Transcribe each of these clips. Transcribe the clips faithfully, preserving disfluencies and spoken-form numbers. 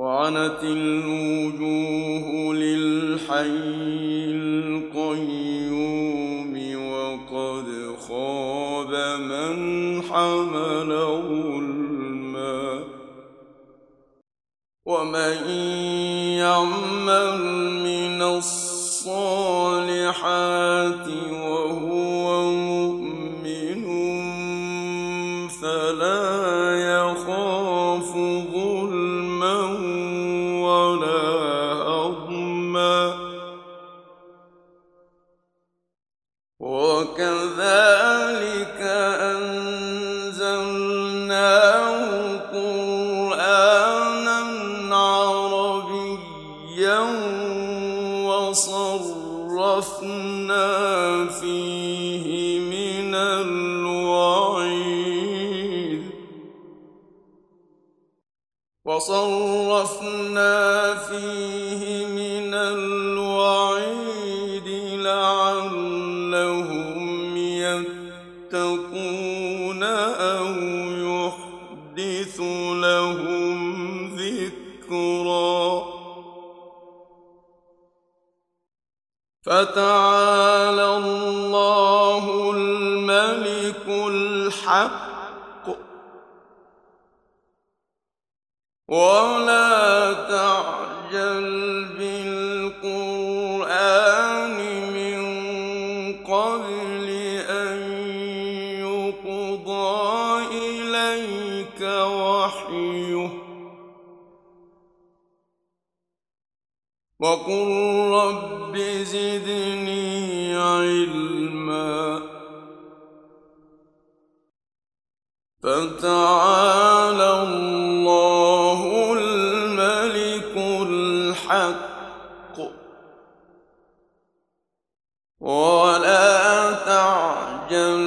وعنت الوجوه للحي القيوم وقد خاب من حمل ظلما ومن يعمل من الصالحات وهو مؤمن فلا يخاف ظلما ولا هضما وكذلك أنزلناه قرآنا عربيا وصرفنا فيه من الوعيد وصرفنا فيه من الوعيد لعلهم يتقون أو يحدث لهم ذكرا فتعالى الله الملك الحق ولا تعجل بالقرآن من قبل أن يقضى إليك وحيه وقل رب زدني علما فتعالى الله الملك الحق ولا تعجل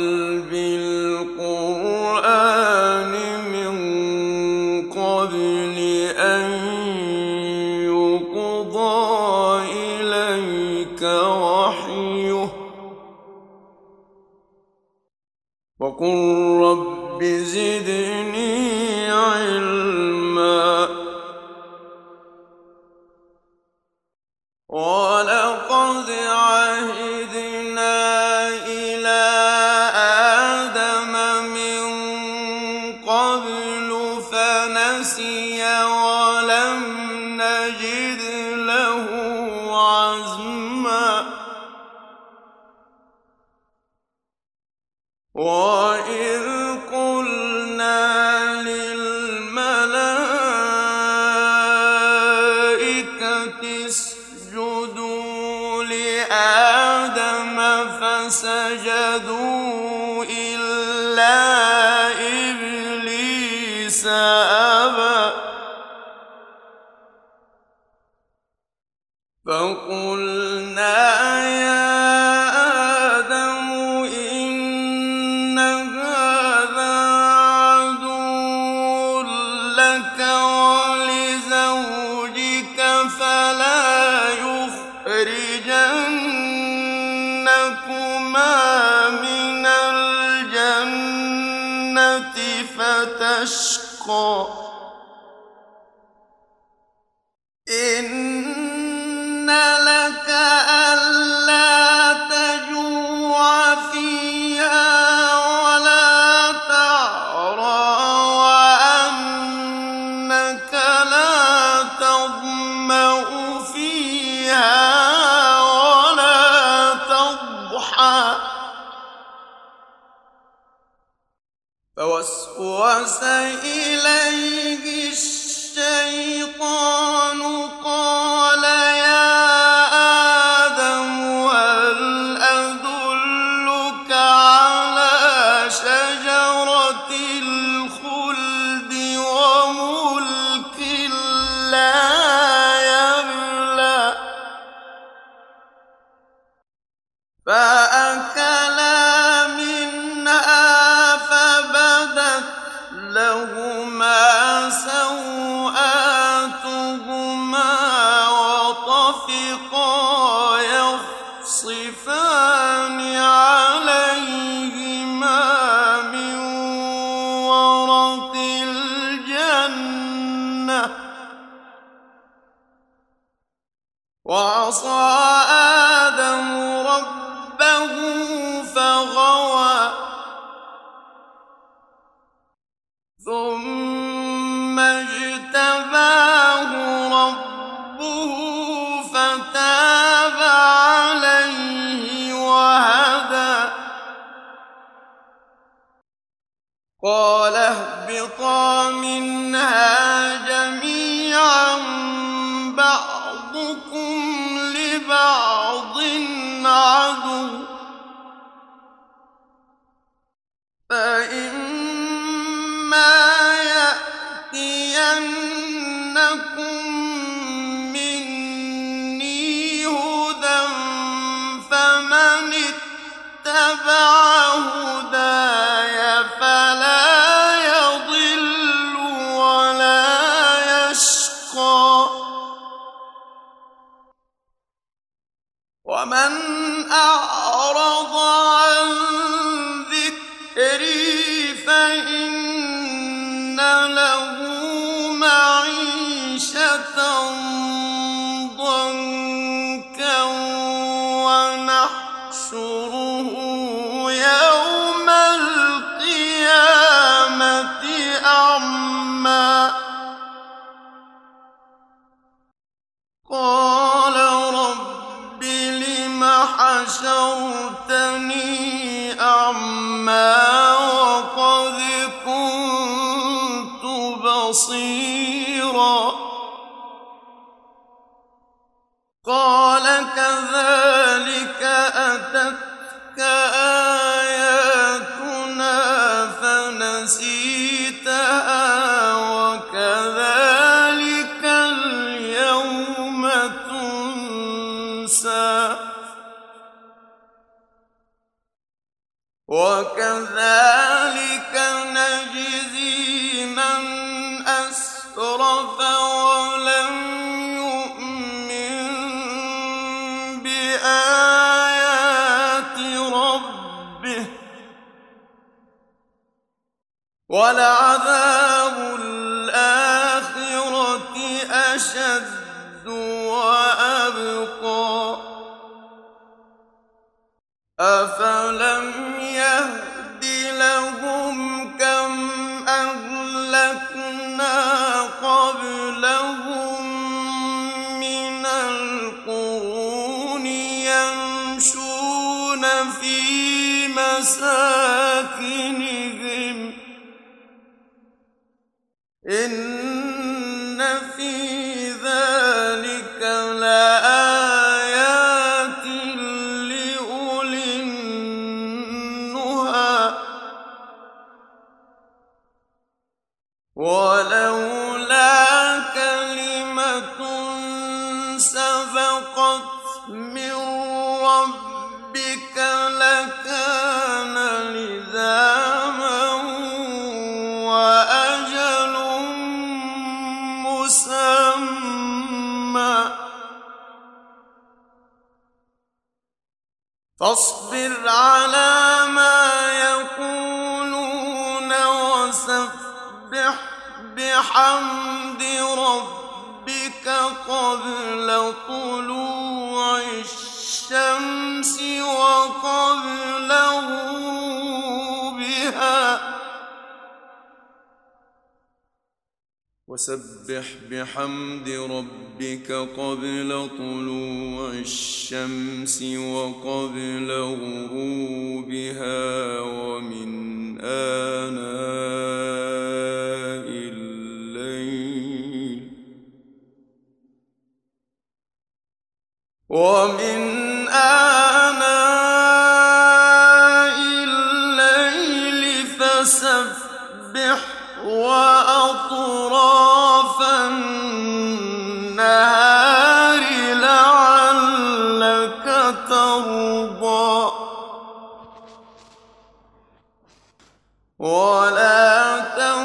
بالقرآن من قبل أن يقضى إليك وحيه وقل رب زدني علما ولقد عهدنا إلى آدم من قبل فنسي ولم نجد له عزما وإذ قلنا للملائكة اسجدوا لآدم فسجدوا إلا إبليس أبى فقلنا يا آدم إن هذا عدو لك ولزوجك فلا يخرجنكما من الجنة فتشقى إن لك ألا تجوع فيها ولا تعرى وأنك لا تظمأ فيها ولا تضحى فوسوس إليه الشيطان قال يا آدم هل أدلك على شجرة الخلد وملك لا يبلى فأكلا منها فبدت لهما سوآتهما وطفقا يخصفان عليهما من ورق الجنة وعصى آدم ربه فغوى ثم اجتباه ربه فتاب عليه وهدى قال اهبطا منها جميعا بعضكم لبعض عدو فإما يأتينكم مني هدى فمن اتبع هداي فلا يضل ولا يشقى ومن أعرض عن ذكري فإن له معيشة ضنكا ونحشره يوم القيامة أعمى قال رب لم حشرتني أعمى وقد كنت بصيرا قال كذلك أتتك آياتنا فنسيتها وكذلك اليوم تنسى وكذلك نجزي من أسرف ولم يؤمن بآيات ربه ولعذاب الآخرة أشد وأبقى أفلم يهد لهم كم أهلكنا قبلهم من القرون يمشون في مساكنهم إن في ذلك لآيات لأولي النهى ولولا كلمة سبقت من ربك لكان لزاما وأجل مسمى فاصبر على ما يقولون وسبح بحمد ربك قبل طلوع الشمس وقبل غروبها وسبح بحمد ربك قبل طلوع الشمس وقبل غروبها ومن آناء الليل ومن آناء الليل فسبح وأطراف النهار لعلك ترضى ولا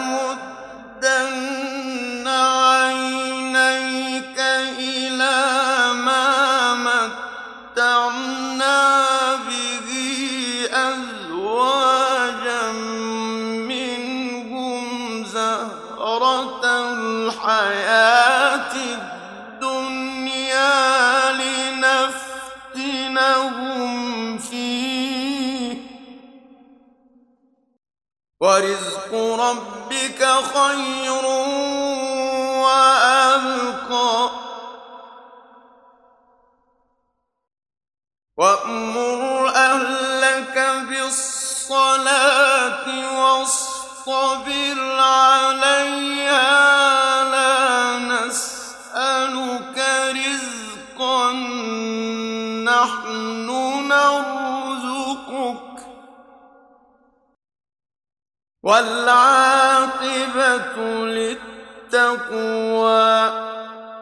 تمدن عينيك إلى ما متعنا به أزواجا منهم زهرة الحياة الدنيا هم فيه ورزق ربك خير وأبقى وأمر أهلك بالصلاة واصطبر عليها لا نسألك رزقا نحن نرزقك والعاقبة للتقوى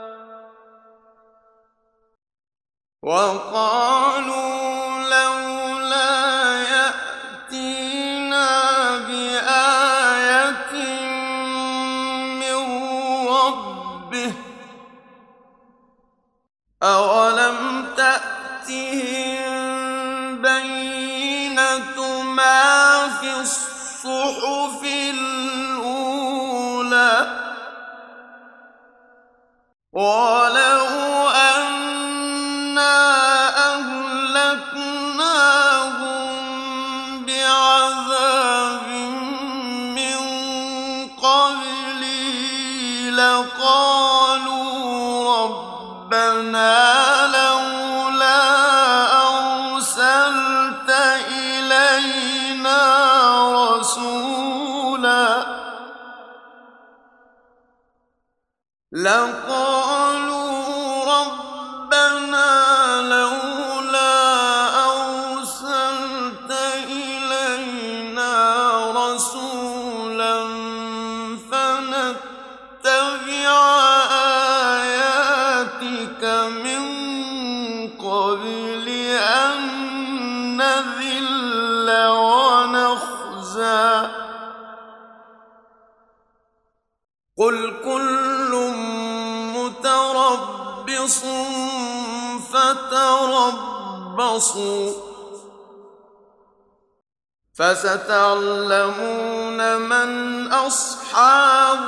وقالوا لولا يأتينا بآية من ربه أولم تأتهم بينة ما في الصحف الأولى ولو أنا أهلكناهم بعذاب من قبله لقالوا ربنا لولا أرسلت إلينا رسولا لقالوا ربنا لولا أرسلت إلينا رسولا فنتبع آياتك من قبل أن نذل ونخزى قل كل متربص فتربصوا فستعلمون من أصحاب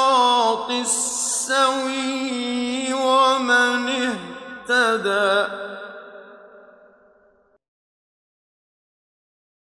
الصراط السوي ومن اهتدى